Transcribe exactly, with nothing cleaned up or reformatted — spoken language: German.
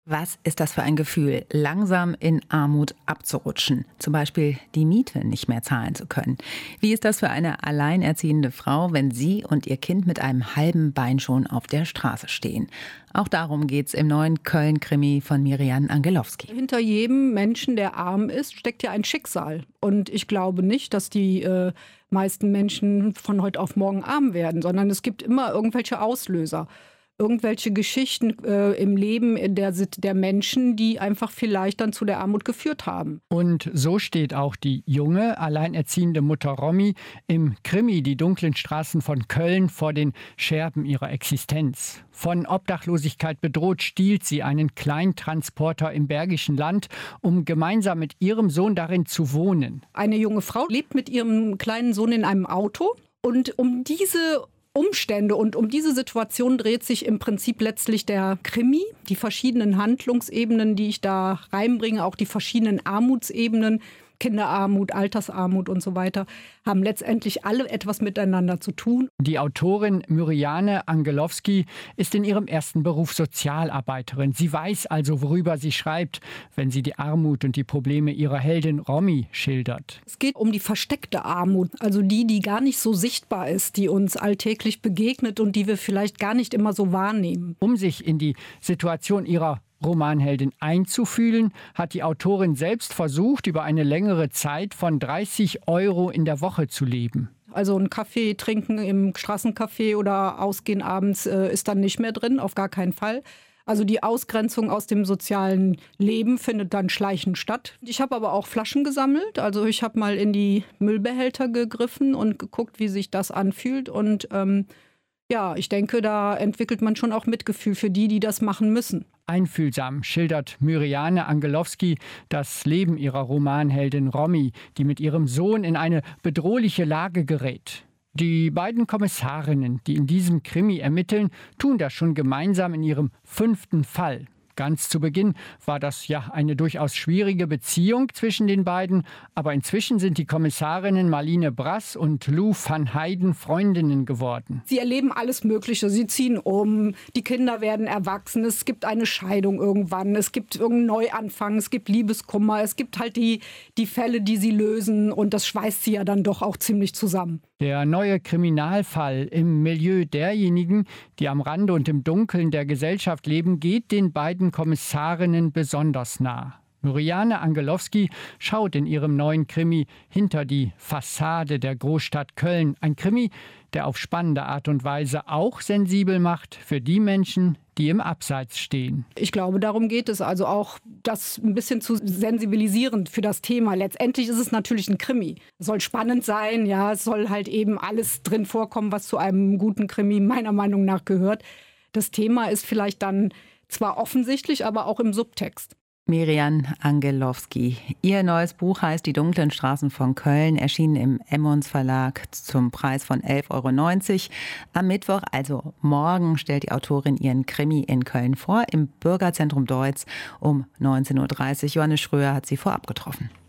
Was ist das für ein Gefühl, langsam in Armut abzurutschen, zum Beispiel die Miete nicht mehr zahlen zu können? Wie ist das für eine alleinerziehende Frau, wenn sie und ihr Kind mit einem halben Bein schon auf der Straße stehen? Auch darum geht's im neuen Köln-Krimi von Miriam Angelowski. Hinter jedem Menschen, der arm ist, steckt ja ein Schicksal. Und ich glaube nicht, dass die äh, meisten Menschen von heute auf morgen arm werden, sondern es gibt immer irgendwelche Auslöser. Irgendwelche Geschichten äh, im Leben der, der Menschen, die einfach vielleicht dann zu der Armut geführt haben. Und so steht auch die junge, alleinerziehende Mutter Romy im Krimi Die dunklen Straßen von Köln vor den Scherben ihrer Existenz. Von Obdachlosigkeit bedroht stiehlt sie einen Kleintransporter im Bergischen Land, um gemeinsam mit ihrem Sohn darin zu wohnen. Eine junge Frau lebt mit ihrem kleinen Sohn in einem Auto und um diese Umstände und um diese Situation dreht sich im Prinzip letztlich der Krimi. Die verschiedenen Handlungsebenen, die ich da reinbringe, auch die verschiedenen Armutsebenen, Kinderarmut, Altersarmut und so weiter, haben letztendlich alle etwas miteinander zu tun. Die Autorin Miriam Angelowski ist in ihrem ersten Beruf Sozialarbeiterin. Sie weiß also, worüber sie schreibt, wenn sie die Armut und die Probleme ihrer Heldin Romy schildert. Es geht um die versteckte Armut, also die, die gar nicht so sichtbar ist, die uns alltäglich begegnet und die wir vielleicht gar nicht immer so wahrnehmen. Um sich in die Situation ihrer Romanheldin einzufühlen, hat die Autorin selbst versucht, über eine längere Zeit von dreißig Euro in der Woche zu leben. Also ein Kaffee trinken im Straßencafé oder ausgehen abends äh, ist dann nicht mehr drin, auf gar keinen Fall. Also die Ausgrenzung aus dem sozialen Leben findet dann schleichend statt. Ich habe aber auch Flaschen gesammelt. Also ich habe mal in die Müllbehälter gegriffen und geguckt, wie sich das anfühlt. Und ähm, ja, ich denke, da entwickelt man schon auch Mitgefühl für die, die das machen müssen. Einfühlsam schildert Miriam Angelowski das Leben ihrer Romanheldin Romy, die mit ihrem Sohn in eine bedrohliche Lage gerät. Die beiden Kommissarinnen, die in diesem Krimi ermitteln, tun das schon gemeinsam in ihrem fünften Fall. Ganz zu Beginn war das ja eine durchaus schwierige Beziehung zwischen den beiden, aber inzwischen sind die Kommissarinnen Marlene Brass und Lou van Heiden Freundinnen geworden. Sie erleben alles Mögliche, sie ziehen um, die Kinder werden erwachsen, es gibt eine Scheidung irgendwann, es gibt irgendeinen Neuanfang, es gibt Liebeskummer, es gibt halt die, die Fälle, die sie lösen und das schweißt sie ja dann doch auch ziemlich zusammen. Der neue Kriminalfall im Milieu derjenigen, die am Rande und im Dunkeln der Gesellschaft leben, geht den beiden Kommissarinnen besonders nah. Miriam Angelowski schaut in ihrem neuen Krimi hinter die Fassade der Großstadt Köln. Ein Krimi, der auf spannende Art und Weise auch sensibel macht für die Menschen, die im Abseits stehen. Ich glaube, darum geht es also auch, das ein bisschen zu sensibilisieren für das Thema. Letztendlich ist es natürlich ein Krimi. Es soll spannend sein, ja, es soll halt eben alles drin vorkommen, was zu einem guten Krimi meiner Meinung nach gehört. Das Thema ist vielleicht dann zwar offensichtlich, aber auch im Subtext. Miriam Angelowski. Ihr neues Buch heißt Die dunklen Straßen von Köln, erschienen im Emmons Verlag zum Preis von elf Euro neunzig. Am Mittwoch, also morgen, stellt die Autorin ihren Krimi in Köln vor, im Bürgerzentrum Deutz um neunzehn Uhr dreißig. Johannes Schröer hat sie vorab getroffen.